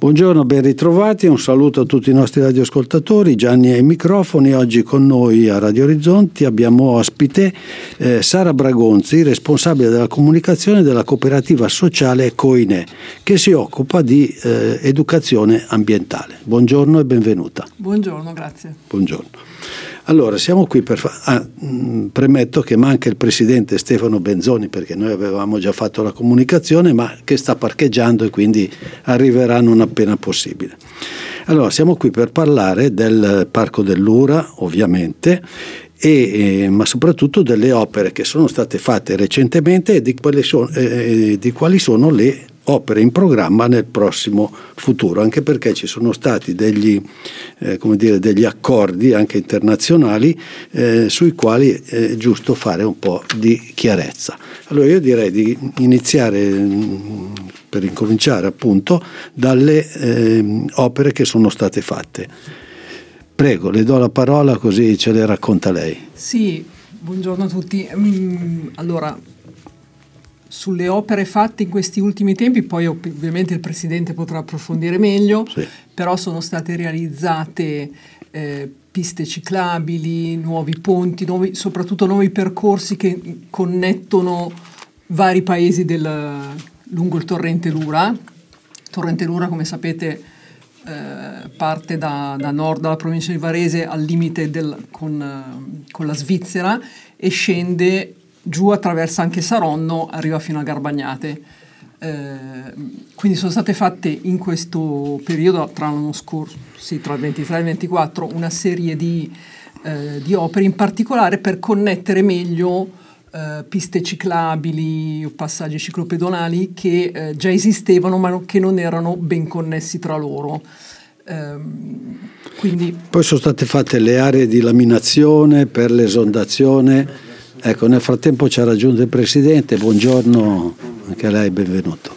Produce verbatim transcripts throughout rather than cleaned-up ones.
Buongiorno, ben ritrovati, un saluto a tutti i nostri radioascoltatori. Gianni ai microfoni. Oggi con noi a Radio Orizzonti abbiamo ospite eh, Sara Bragonzi, responsabile della comunicazione della cooperativa sociale Coine, che si occupa di eh, educazione ambientale. Buongiorno e benvenuta. Buongiorno, grazie. Buongiorno. Allora, siamo qui per fa- ah, mh, premetto che manca il presidente Stefano Benzoni, perché noi avevamo già fatto la comunicazione, ma che sta parcheggiando e quindi arriverà non appena possibile. Allora, siamo qui per parlare del Parco dell'Ura, ovviamente, e, eh, ma soprattutto delle opere che sono state fatte recentemente e di quali sono, eh, di quali sono le opere in programma nel prossimo futuro, anche perché ci sono stati degli, eh, come dire, degli accordi anche internazionali eh, sui quali è giusto fare un po' di chiarezza. Allora io direi di iniziare per incominciare appunto dalle eh, opere che sono state fatte. Prego, le do la parola così ce le racconta lei. Sì, buongiorno a tutti. Allora, sulle opere fatte in questi ultimi tempi, poi ovviamente il Presidente potrà approfondire meglio, sì. Però sono state realizzate eh, piste ciclabili, nuovi ponti, nuovi, soprattutto nuovi percorsi che connettono vari paesi del, lungo il torrente Lura. Torrente Lura, come sapete, eh, parte da, da nord dalla provincia di Varese al limite del, con, con la Svizzera e scende giù, attraversa anche Saronno, arriva fino a Garbagnate. Eh, quindi sono state fatte in questo periodo, tra l'anno scorso, sì, tra il ventitré e il ventiquattro, una serie di, eh, di opere, in particolare per connettere meglio eh, piste ciclabili o passaggi ciclopedonali che eh, già esistevano ma che non erano ben connessi tra loro. Eh, quindi... Poi sono state fatte le aree di laminazione per l'esondazione. Ecco, nel frattempo ci ha raggiunto il Presidente, buongiorno anche a lei, benvenuto.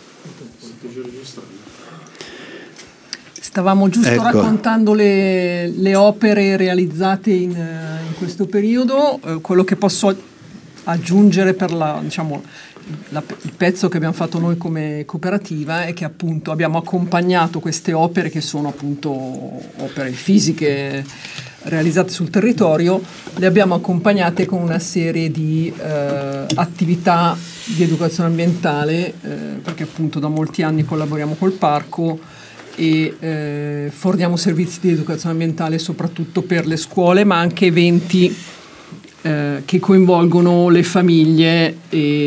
Stavamo giusto ecco. raccontando le, le opere realizzate in, in questo periodo, eh, quello che posso aggiungere per la, diciamo, la, il pezzo che abbiamo fatto noi come cooperativa è che appunto abbiamo accompagnato queste opere che sono appunto opere fisiche realizzate sul territorio, le abbiamo accompagnate con una serie di eh, attività di educazione ambientale, eh, perché appunto da molti anni collaboriamo col parco e eh, forniamo servizi di educazione ambientale soprattutto per le scuole, ma anche eventi eh, che coinvolgono le famiglie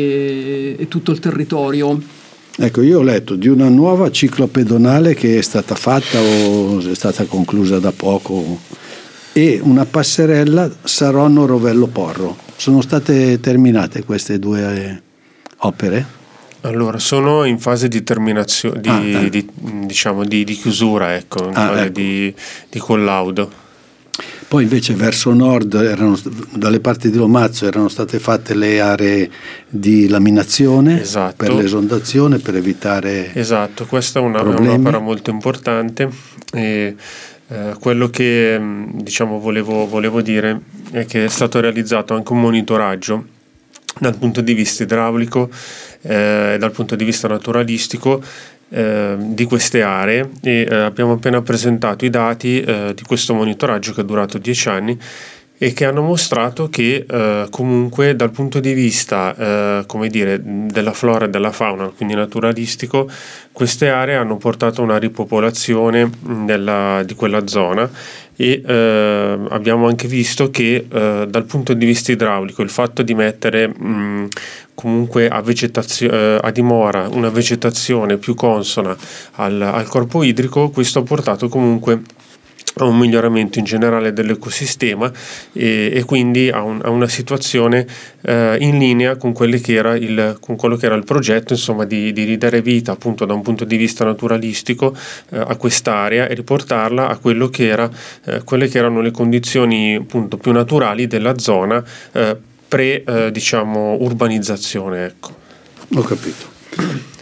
e, e tutto il territorio. Ecco, io ho letto di una nuova ciclopedonale che è stata fatta o è stata conclusa da poco, e una passerella Saronno-Rovello Porro. Sono state terminate queste due opere? Allora, sono in fase di terminazione, di, ah, eh. di, diciamo di, di chiusura, ecco, in ah, fase ecco. di, di collaudo. Poi invece verso nord, erano, dalle parti di Lomazzo, erano state fatte le aree di laminazione, esatto, per l'esondazione, per evitare Esatto, questa è, una, è un'opera molto importante. E Eh, quello che diciamo volevo, volevo dire è che è stato realizzato anche un monitoraggio dal punto di vista idraulico e eh, dal punto di vista naturalistico eh, di queste aree e eh, abbiamo appena presentato i dati eh, di questo monitoraggio che è durato dieci anni e che hanno mostrato che eh, comunque dal punto di vista eh, come dire, della flora e della fauna, quindi naturalistico, queste aree hanno portato a una ripopolazione della, di quella zona e eh, abbiamo anche visto che eh, dal punto di vista idraulico il fatto di mettere mh, comunque a, vegetazio- eh, a dimora una vegetazione più consona al, al corpo idrico, questo ha portato comunque a un miglioramento in generale dell'ecosistema e, e quindi a, un, a una situazione eh, in linea con, quelli che era il, con quello che era il progetto, insomma, di, di ridare vita appunto da un punto di vista naturalistico eh, a quest'area e riportarla a quello che era, eh, quelle che erano le condizioni appunto più naturali della zona eh, pre eh, diciamo urbanizzazione, ecco. Ho capito.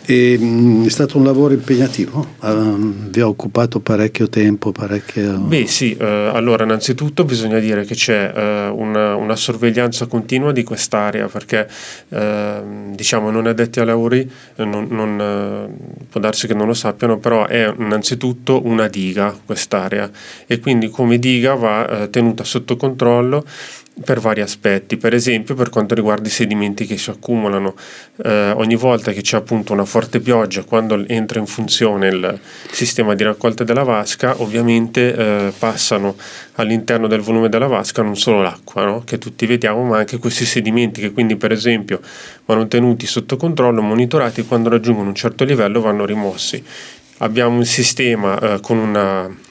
E, mh, è stato un lavoro impegnativo? Uh, vi ha occupato parecchio tempo? Parecchio... Beh sì, eh, allora innanzitutto bisogna dire che c'è eh, una, una sorveglianza continua di quest'area, perché eh, diciamo non addetti ai lavori non, non, eh, può darsi che non lo sappiano, però è innanzitutto una diga quest'area, e quindi come diga va eh, tenuta sotto controllo per vari aspetti. Per esempio, per quanto riguarda i sedimenti che si accumulano, eh, ogni volta che c'è appunto una forte pioggia, quando entra in funzione il sistema di raccolta della vasca, ovviamente eh, passano all'interno del volume della vasca non solo l'acqua, no? Che tutti vediamo, ma anche questi sedimenti che quindi per esempio vanno tenuti sotto controllo, monitorati, e quando raggiungono un certo livello vanno rimossi. Abbiamo un sistema eh, con una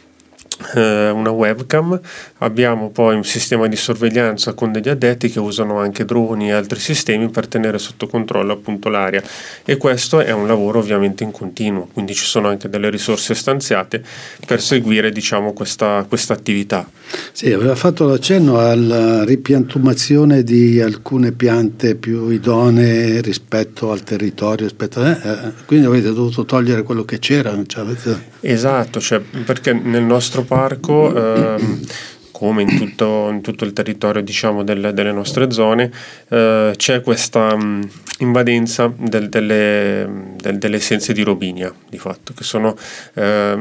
una webcam, abbiamo poi un sistema di sorveglianza con degli addetti che usano anche droni e altri sistemi per tenere sotto controllo appunto l'area, e questo è un lavoro ovviamente in continuo, quindi ci sono anche delle risorse stanziate per seguire diciamo questa, questa attività. Sì, aveva fatto l'accenno alla ripiantumazione di alcune piante più idonee rispetto al territorio, rispetto a, eh, quindi avete dovuto togliere quello che c'era, cioè avete... Esatto, cioè, perché nel nostro parco ehm, come in tutto, in tutto il territorio diciamo del, delle nostre zone eh, c'è questa mh, invadenza del, delle, del, delle essenze di robinia di fatto, che sono eh,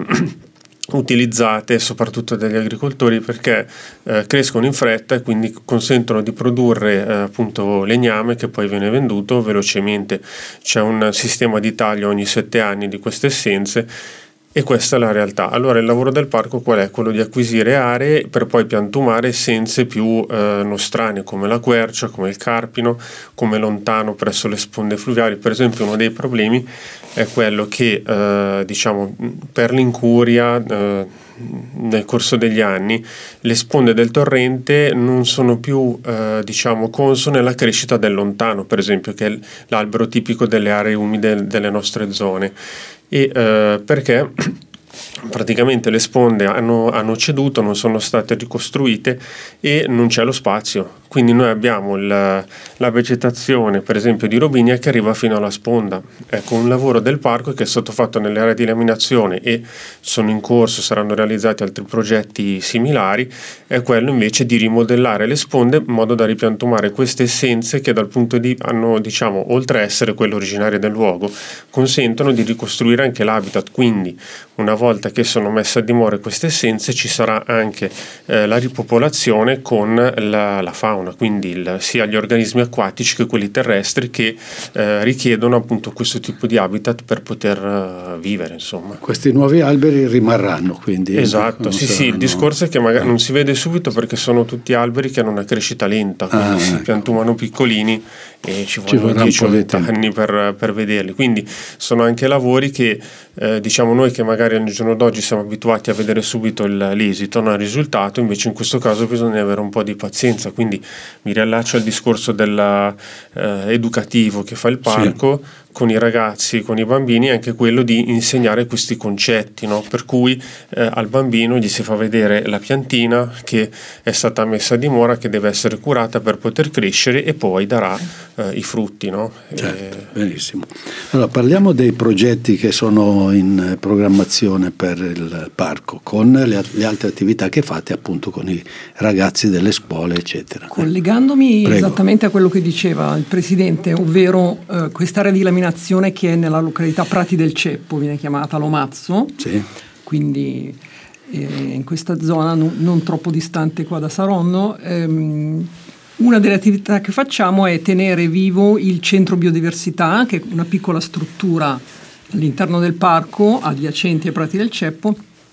utilizzate soprattutto dagli agricoltori perché eh, crescono in fretta e quindi consentono di produrre eh, appunto legname che poi viene venduto velocemente. C'è un sistema di taglio ogni sette anni di queste essenze, e questa è la realtà. Allora il lavoro del parco qual è? Quello di acquisire aree per poi piantumare essenze più eh, nostrane, come la quercia, come il carpino, come lontano presso le sponde fluviali. Per esempio uno dei problemi è quello che eh, diciamo per l'incuria eh, nel corso degli anni le sponde del torrente non sono più eh, diciamo consone alla crescita del lontano, per esempio, che è l'albero tipico delle aree umide delle nostre zone. E eh, perché praticamente le sponde hanno, hanno ceduto, non sono state ricostruite e non c'è lo spazio, quindi noi abbiamo il, la vegetazione per esempio di robinia che arriva fino alla sponda. Ecco, un lavoro del parco che è stato fatto nelle aree di laminazione e sono in corso, saranno realizzati altri progetti similari, è quello invece di rimodellare le sponde in modo da ripiantumare queste essenze che dal punto di hanno diciamo oltre a essere quelle originarie del luogo consentono di ricostruire anche l'habitat. Quindi una volta che sono messe a dimora queste essenze ci sarà anche eh, la ripopolazione con la, la fauna, quindi il, sia gli organismi acquatici che quelli terrestri che eh, richiedono appunto questo tipo di habitat per poter uh, vivere, insomma. Questi nuovi alberi rimarranno quindi? Esatto, sì sì, il discorso è che magari non si vede subito perché sono tutti alberi che hanno una crescita lenta, quindi ah, si ecco. piantumano piccolini e ci vogliono dieci anni per, per vederli, quindi sono anche lavori che eh, diciamo noi che magari al giorno d'oggi siamo abituati a vedere subito il, l'esito, no, il risultato, invece in questo caso bisogna avere un po' di pazienza, quindi mi riallaccio al discorso della, eh, educativo che fa il parco sì. con i ragazzi, con i bambini, anche quello di insegnare questi concetti, no? Per cui eh, al bambino gli si fa vedere la piantina che è stata messa a dimora, che deve essere curata per poter crescere e poi darà eh, i frutti, no? Certo, e... benissimo. Allora parliamo dei progetti che sono in programmazione per il parco, con le, le altre attività che fate appunto con i ragazzi delle scuole, eccetera. Collegandomi Prego. esattamente a quello che diceva il Presidente, ovvero eh, quest'area di laminazione che è nella località Prati del Ceppo, viene chiamata Lomazzo, sì. quindi eh, in questa zona non, non troppo distante qua da Saronno. Ehm, una delle attività che facciamo è tenere vivo il centro biodiversità, che è una piccola struttura all'interno del parco adiacenti ai Prati del Ceppo,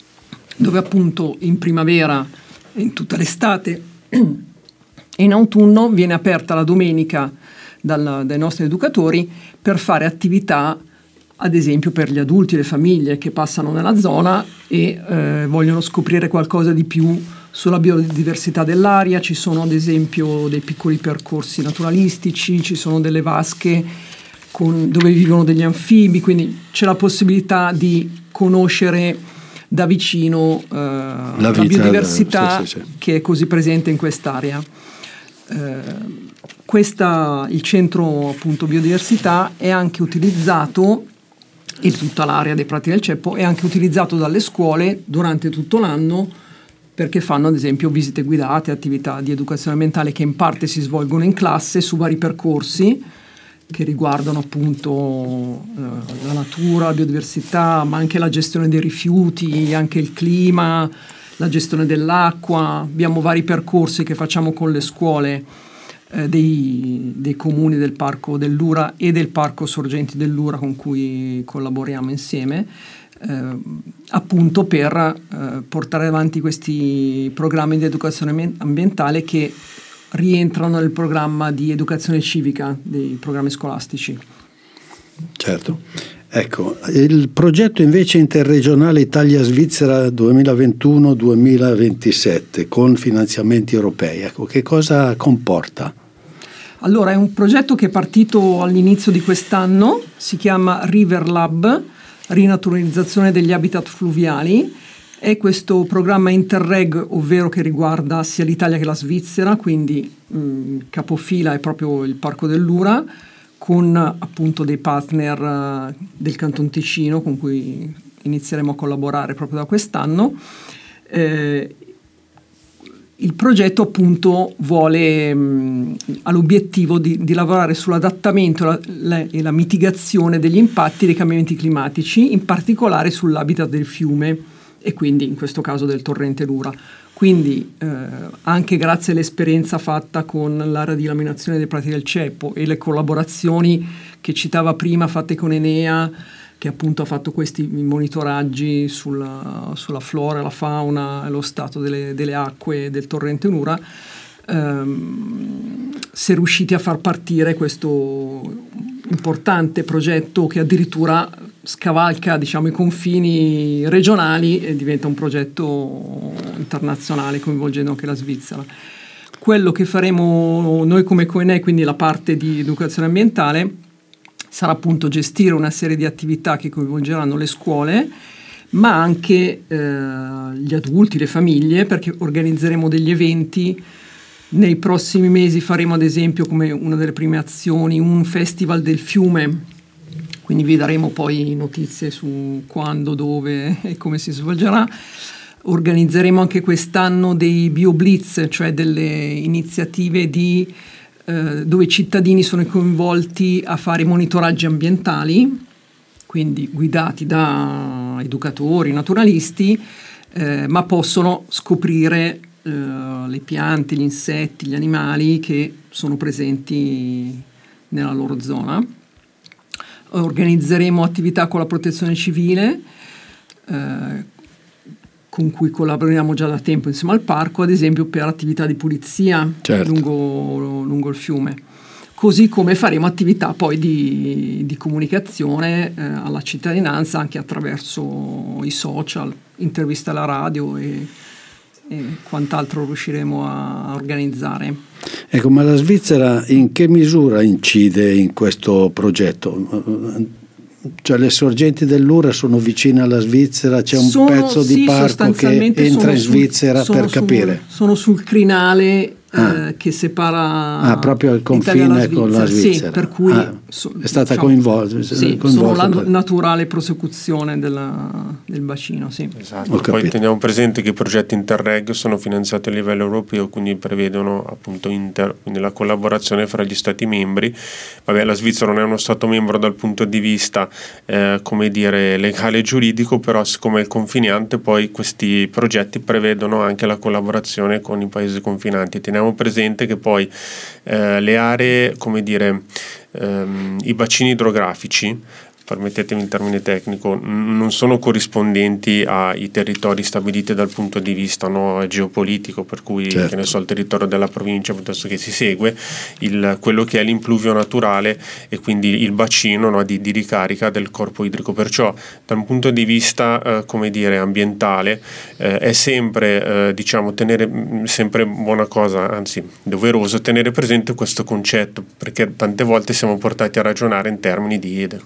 dove appunto in primavera e in tutta l'estate e in autunno viene aperta la domenica dal, dai nostri educatori per fare attività, ad esempio per gli adulti e le famiglie che passano nella zona e eh, vogliono scoprire qualcosa di più sulla biodiversità dell'area. Ci sono ad esempio dei piccoli percorsi naturalistici, ci sono delle vasche con, dove vivono degli anfibi, quindi c'è la possibilità di conoscere da vicino eh, la, la biodiversità sì, sì, sì. che è così presente in quest'area. Eh, questa, il centro appunto biodiversità è anche utilizzato e tutta l'area dei Prati del Ceppo, è anche utilizzato dalle scuole durante tutto l'anno, perché fanno ad esempio visite guidate, attività di educazione ambientale che in parte si svolgono in classe su vari percorsi che riguardano appunto eh, la natura, la biodiversità, ma anche la gestione dei rifiuti, anche il clima, la gestione dell'acqua. Abbiamo vari percorsi che facciamo con le scuole eh, dei, dei comuni del Parco dell'Ura e del Parco Sorgenti dell'Ura, con cui collaboriamo insieme, eh, appunto per eh, portare avanti questi programmi di educazione ambientale che rientrano nel programma di educazione civica dei programmi scolastici. Certo. Ecco, il progetto invece interregionale Italia-Svizzera duemilaventuno duemilaventisette con finanziamenti europei, ecco, che cosa comporta? Allora, è un progetto che è partito all'inizio di quest'anno, si chiama River Lab, rinaturalizzazione degli habitat fluviali. È questo programma Interreg, ovvero che riguarda sia l'Italia che la Svizzera, quindi mh, capofila è proprio il Parco dell'Ura, con appunto dei partner uh, del Canton Ticino con cui inizieremo a collaborare proprio da quest'anno. Eh, il progetto appunto vuole mh, ha l'obiettivo di, di lavorare sull'adattamento la, la, e la mitigazione degli impatti dei cambiamenti climatici, in particolare sull'habitat del fiume e quindi in questo caso del torrente Lura. Quindi eh, anche grazie all'esperienza fatta con l'area di laminazione dei Prati del Ceppo e le collaborazioni che citava prima fatte con Enea, che appunto ha fatto questi monitoraggi sulla, sulla flora, la fauna e lo stato delle, delle acque del torrente Lura, ehm, si è riusciti a far partire questo importante progetto che addirittura scavalca, diciamo, i confini regionali e diventa un progetto internazionale coinvolgendo anche la Svizzera. Quello che faremo noi come Coenea, quindi la parte di educazione ambientale, sarà appunto gestire una serie di attività che coinvolgeranno le scuole, ma anche eh, gli adulti, le famiglie, perché organizzeremo degli eventi. Nei prossimi mesi faremo ad esempio, come una delle prime azioni, un festival del fiume, quindi vi daremo poi notizie su quando, dove e come si svolgerà. Organizzeremo anche quest'anno dei BioBlitz, cioè delle iniziative di, eh, dove i cittadini sono coinvolti a fare monitoraggi ambientali, quindi guidati da educatori, naturalisti, eh, ma possono scoprire eh, le piante, gli insetti, gli animali che sono presenti nella loro zona. Organizzeremo attività con la protezione civile, eh, con cui collaboriamo già da tempo insieme al parco, ad esempio per attività di pulizia, certo, lungo, lungo il fiume. Così come faremo attività poi di, di comunicazione eh, alla cittadinanza anche attraverso i social, interviste alla radio e, e quant'altro riusciremo a organizzare. Ecco, ma la Svizzera in che misura incide in questo progetto? Cioè le sorgenti dell'Ura sono vicine alla Svizzera, c'è un sono, pezzo di sì, parco che entra in Svizzera sul, per sul, capire? Sono sul crinale ah. eh, che separa ah, proprio il confine con la Svizzera. Sì, per cui ah, so, è stata diciamo, coinvolta. Sì, coinvolta sono la per... naturale prosecuzione della, del bacino. Sì. Esatto. Poi teniamo presente che i progetti Interreg sono finanziati a livello europeo, quindi prevedono appunto inter, quindi la collaborazione fra gli Stati membri. Vabbè, la Svizzera non è uno Stato membro dal punto di vista eh, come dire legale e giuridico, però siccome è confinante poi questi progetti prevedono anche la collaborazione con i paesi confinanti. Teniamo presente che poi eh, le aree, come dire, ehm, i bacini idrografici, permettetemi il termine tecnico, non sono corrispondenti ai territori stabiliti dal punto di vista no, geopolitico, per cui certo. che ne so, il territorio della provincia piuttosto che si segue il, quello che è l'impluvio naturale e quindi il bacino no, di, di ricarica del corpo idrico. Perciò da un punto di vista eh, come dire ambientale eh, è sempre eh, diciamo tenere mh, sempre buona cosa, anzi doveroso tenere presente questo concetto, perché tante volte siamo portati a ragionare in termini di, del comune,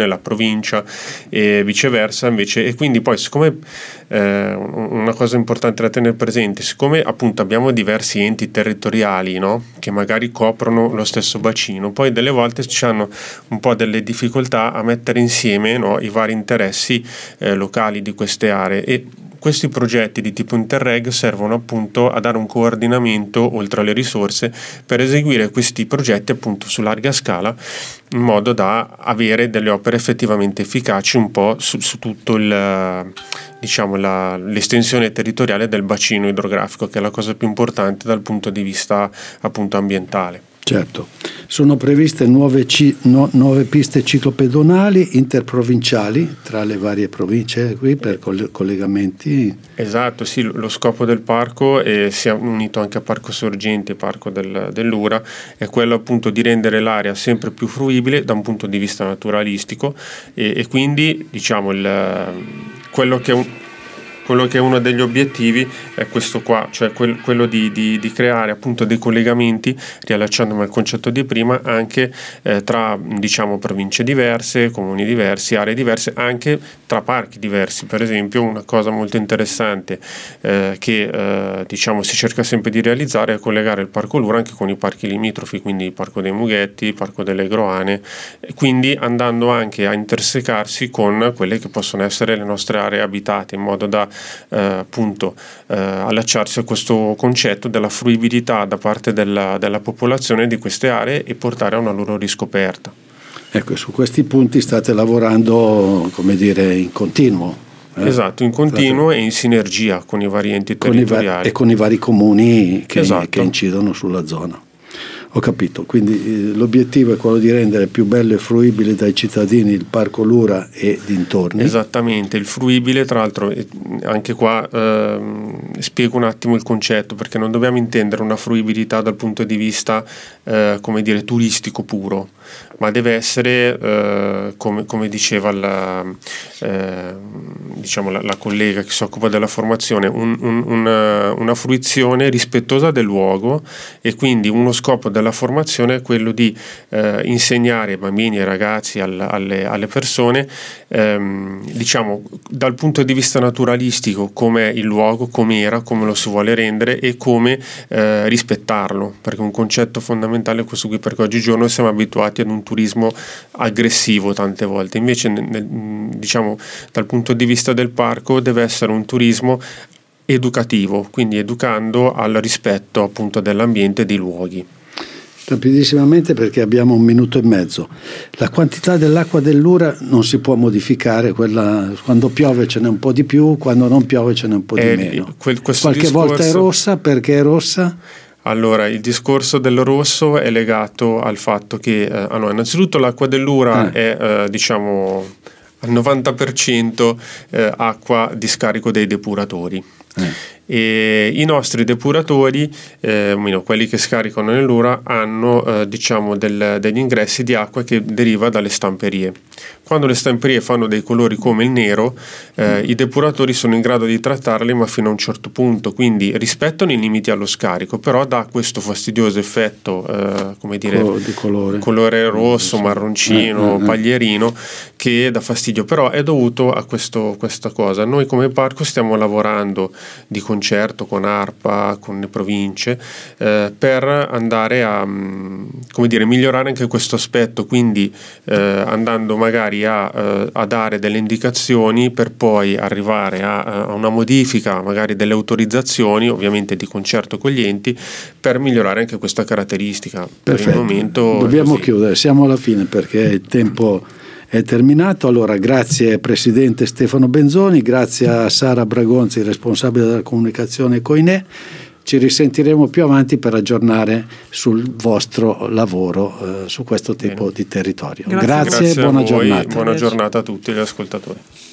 la provincia e viceversa invece. E quindi poi, siccome eh, una cosa importante da tenere presente, siccome appunto abbiamo diversi enti territoriali, no? Che magari coprono lo stesso bacino, poi delle volte ci hanno un po' delle difficoltà a mettere insieme, no, i vari interessi eh, locali di queste aree, e questi progetti di tipo Interreg servono appunto a dare un coordinamento oltre alle risorse per eseguire questi progetti appunto su larga scala, in modo da avere delle opere effettivamente efficaci un po' su, su tutto il, diciamo, la, l'estensione territoriale del bacino idrografico, che è la cosa più importante dal punto di vista appunto ambientale. Certo, sono previste nuove, ci, no, nuove piste ciclopedonali interprovinciali tra le varie province qui per collegamenti. Esatto, sì, lo scopo del parco, e si è unito anche a Parco Sorgenti e Parco del, dell'Ura, è quello appunto di rendere l'area sempre più fruibile da un punto di vista naturalistico, e, e quindi diciamo il, quello che è un Quello che è uno degli obiettivi è questo qua, cioè quel, quello di, di, di creare appunto dei collegamenti, riallacciandomi al concetto di prima, anche eh, tra diciamo province diverse, comuni diversi, aree diverse, anche tra parchi diversi. Per esempio, una cosa molto interessante eh, che eh, diciamo si cerca sempre di realizzare è collegare il Parco Lura anche con i parchi limitrofi, quindi il Parco dei Mughetti, il Parco delle Groane, e quindi andando anche a intersecarsi con quelle che possono essere le nostre aree abitate, in modo da Eh, appunto eh, allacciarsi a questo concetto della fruibilità da parte della, della popolazione di queste aree e portare a una loro riscoperta. Ecco, su questi punti state lavorando, come dire, in continuo. Eh? Esatto, in continuo state... e in sinergia con i vari enti territoriali. Con i va- e con i vari comuni che, esatto. che incidono sulla zona. Ho capito, quindi eh, l'obiettivo è quello di rendere più bello e fruibile dai cittadini il Parco Lura e dintorni. Esattamente, il fruibile, tra l'altro anche qua ehm, spiego un attimo il concetto, perché non dobbiamo intendere una fruibilità dal punto di vista eh, come dire turistico puro, ma deve essere eh, come, come diceva la, eh, diciamo la, la collega che si occupa della formazione, un, un, una, una fruizione rispettosa del luogo, e quindi uno scopo della formazione è quello di eh, insegnare ai bambini e ai ragazzi, al, alle, alle persone ehm, diciamo dal punto di vista naturalistico com'è il luogo, com'era, come lo si vuole rendere e come eh, rispettarlo, perché un concetto fondamentale è questo qui, perché oggigiorno siamo abituati ad un turismo aggressivo tante volte, invece nel, diciamo dal punto di vista del parco deve essere un turismo educativo, quindi educando al rispetto appunto dell'ambiente e dei luoghi. Rapidissimamente, perché abbiamo un minuto e mezzo. La quantità dell'acqua dell'Ura non si può modificare, quella, quando piove ce n'è un po' di più, quando non piove ce n'è un po' di eh, meno. Quel, Qualche discorso... volta è rossa, perché è rossa? Allora, il discorso del rosso è legato al fatto che eh, allora, innanzitutto l'acqua dell'Ura eh. è eh, diciamo al novanta per cento eh, acqua di scarico dei depuratori. Eh. E i nostri depuratori, eh, quelli che scaricano nell'Ura, hanno eh, diciamo del, degli ingressi di acqua che deriva dalle stamperie. Quando le stamperie fanno dei colori come il nero, eh, i depuratori sono in grado di trattarli, ma fino a un certo punto, quindi rispettano i limiti allo scarico, però dà questo fastidioso effetto eh, come dire di colore, colore rosso, marroncino, eh, eh, paglierino, che dà fastidio, però è dovuto a questo, questa cosa. Noi come parco stiamo lavorando di concerto con ARPA, con le province, eh, per andare a come dire migliorare anche questo aspetto, quindi eh, andando magari a, eh, a dare delle indicazioni per poi arrivare a, a una modifica magari delle autorizzazioni, ovviamente di concerto con gli enti, per migliorare anche questa caratteristica. Perfetto. Per il momento dobbiamo chiudere, siamo alla fine perché il tempo è terminato. Allora, grazie Presidente Stefano Benzoni, grazie a Sara Bragonzi, responsabile della comunicazione Coinè. Ci risentiremo più avanti per aggiornare sul vostro lavoro eh, su questo tipo Bene. di territorio. Grazie, grazie, grazie buona voi, giornata. Buona giornata a tutti gli ascoltatori.